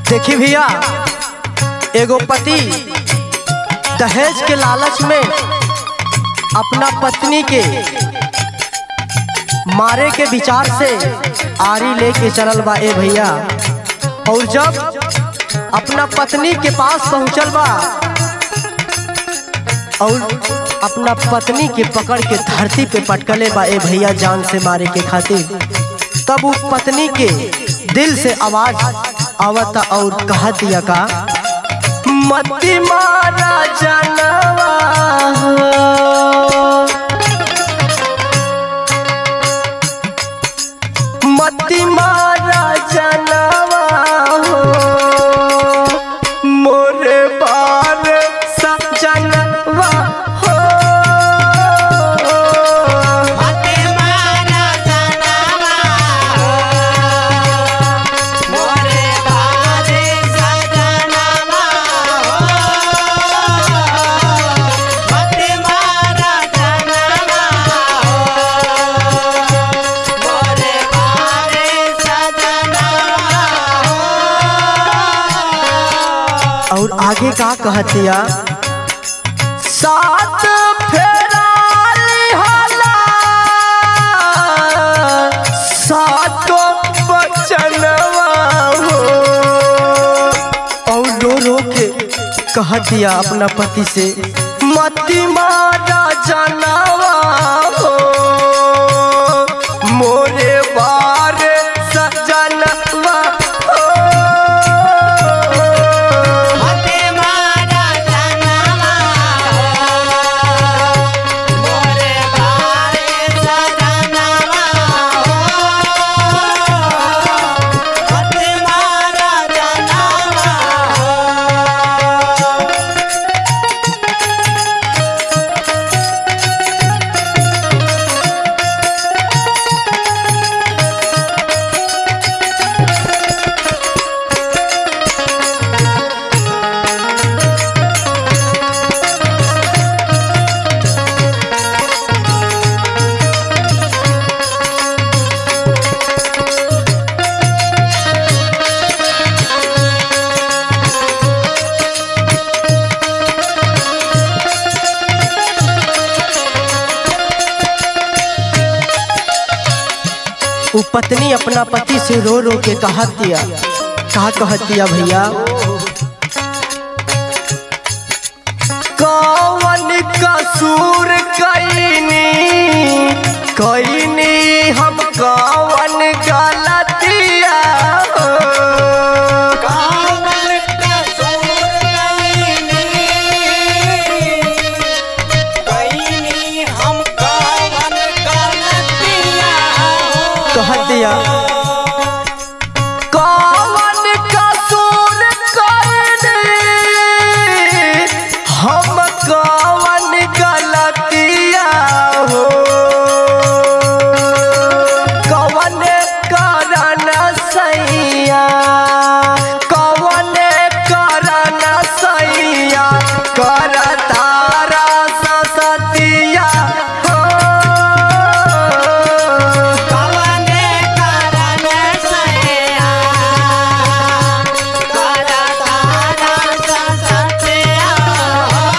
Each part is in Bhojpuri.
देखी भैया, एगो पति दहेज के लालच में अपना पत्नी के मारे के विचार से आरी लेके चलल बा ए भैया। और जब अपना पत्नी के पास पहुंचल बा और अपना पत्नी के पकड़ के धरती पे पटकले बा ए भैया जान से मारे के खातिर, तब वो पत्नी के दिल से आवाज आवता और कहा दिया का, मती मारा जनवा मती मारा जनवा हो मोरे बार सजनवा हो मती मारा जनवा हो मोरे बार सजनवा हो मती मारा जनवा हो मोरे बार सजनवा हो। और आगे का कहतिया, सात फेराली हाला सातो बचनवा हो। और रो रो के कहतिया अपना पति से, मती मारा जनवा हो मोरे बार सजनवा हो मती मारा जनवा हो मोरे बार सजनवा हो मती मारा जनवा हो। वो पत्नी अपना पति से रो रो के कहतिया, कहा कहतिया भैया, कौन कसूर कईनी कईनी हम कौन गलतिया हो। कौन कसूर कईनी हम कौन गलतिया हो। कहतिया, कौन कसूर कईनी हम कौन गलतिया हो। कौन कारण सैया कौन कारण सैया कर तारा सतिया हो। कौन कारण सैया कर तारा सतिया हो।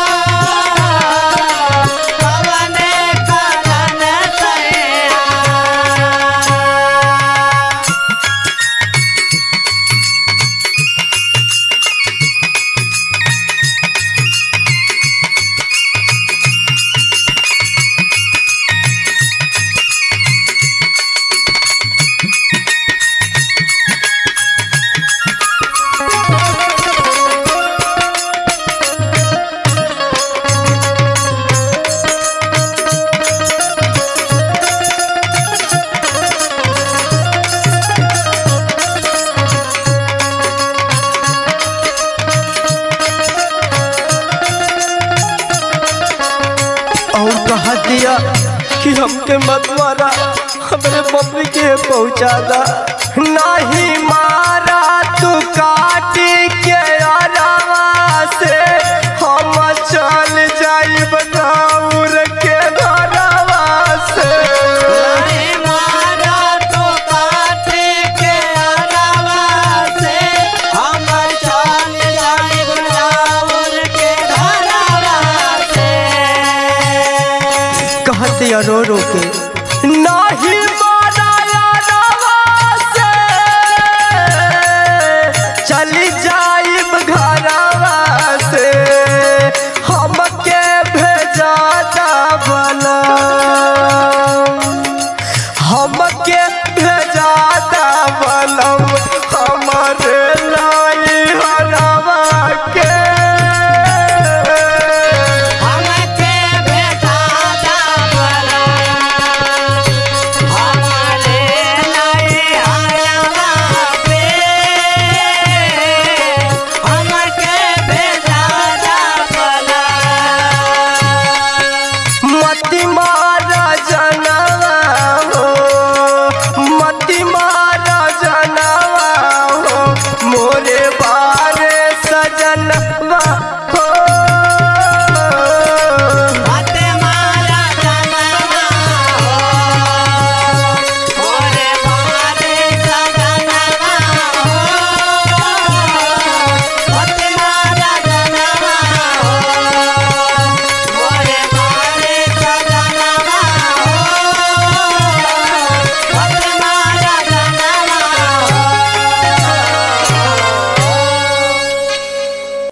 कौन कारण सैया। और कहा दिया कि हमके मत मारा, हमरे पत्नी के पहुंचा दा, नहीं मारा तू काटी के अरवा से हम चल जाइब गौर के घरवा से। नहीं मारा तो काटे के अलावा से हम रोके